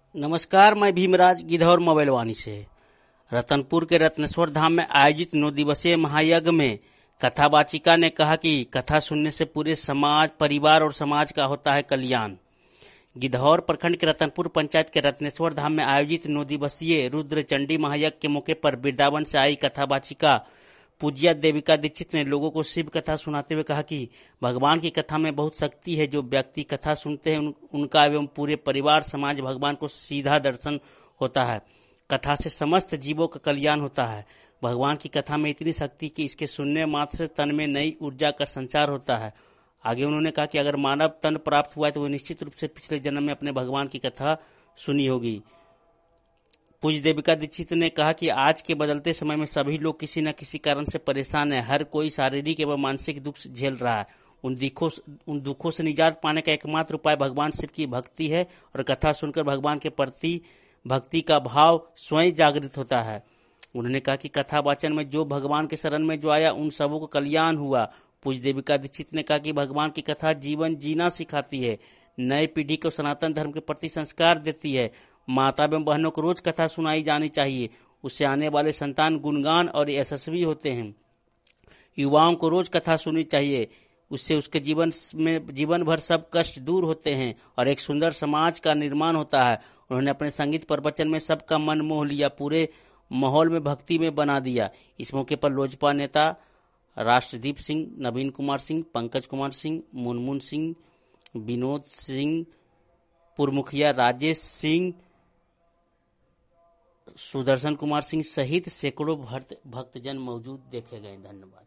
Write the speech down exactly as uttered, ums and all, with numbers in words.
नमस्कार, मैं भीमराज गिद्धौर मोबाइल वाणी से। रतनपुर के रत्नेश्वर धाम में आयोजित नौ दिवसीय महायज्ञ में कथावाचिका ने कहा कि कथा सुनने से पूरे समाज, परिवार और समाज का होता है कल्याण। गिद्धौर प्रखंड के रतनपुर पंचायत के रत्नेश्वर धाम में आयोजित नौ दिवसीय रुद्र चंडी महायज्ञ के मौके पर वृंदावन से आई कथावाचिका पूज्या देविका दीक्षित ने लोगों को शिव कथा सुनाते हुए कहा कि भगवान की कथा में बहुत शक्ति है। जो व्यक्ति कथा सुनते हैं उन, उनका एवं पूरे परिवार समाज भगवान को सीधा दर्शन होता है। कथा से समस्त जीवों का कल्याण होता है। भगवान की कथा में इतनी शक्ति कि इसके सुनने मात्र से तन में नई ऊर्जा का संचार होता है। आगे उन्होंने कहा कि अगर मानव तन प्राप्त हुआ है तो वह निश्चित रूप से पिछले जन्म में अपने भगवान की कथा सुनी होगी। पूज्य देविका दीक्षित ने कहा कि आज के बदलते समय में सभी लोग किसी न किसी कारण से परेशान है। हर कोई शारीरिक एवं मानसिक दुख झेल रहा है। उन दुखों उन दुखों से निजात पाने का एकमात्र उपाय भगवान शिव की भक्ति है और कथा सुनकर भगवान के प्रति भक्ति का भाव स्वयं जागृत होता है। उन्होंने कहा कि कथा वाचन में जो भगवान के शरण में जो आया उन सबों को कल्याण हुआ। पूज्य देविका दीक्षित ने कहा कि भगवान की कथा जीवन जीना सिखाती है, नई पीढ़ी को सनातन धर्म के प्रति संस्कार देती है। माता एवं बहनों को रोज कथा सुनाई जानी चाहिए, उससे आने वाले संतान गुणगान और यशस्वी होते हैं। युवाओं को रोज कथा सुननी चाहिए, उससे उसके जीवन में जीवन भर सब कष्ट दूर होते हैं और एक सुंदर समाज का निर्माण होता है। उन्होंने अपने संगीत प्रवचन में सबका मन मोह लिया, पूरे माहौल में भक्ति में बना दिया। इस मौके पर लोजपा नेता राष्ट्रदीप सिंह, नवीन कुमार सिंह, पंकज कुमार सिंह, मुनमुन सिंह, विनोद सिंह, पूर्व मुखिया राजेश सिंह, सुदर्शन कुमार सिंह सहित सैकड़ों भक्तजन मौजूद देखे गए। धन्यवाद।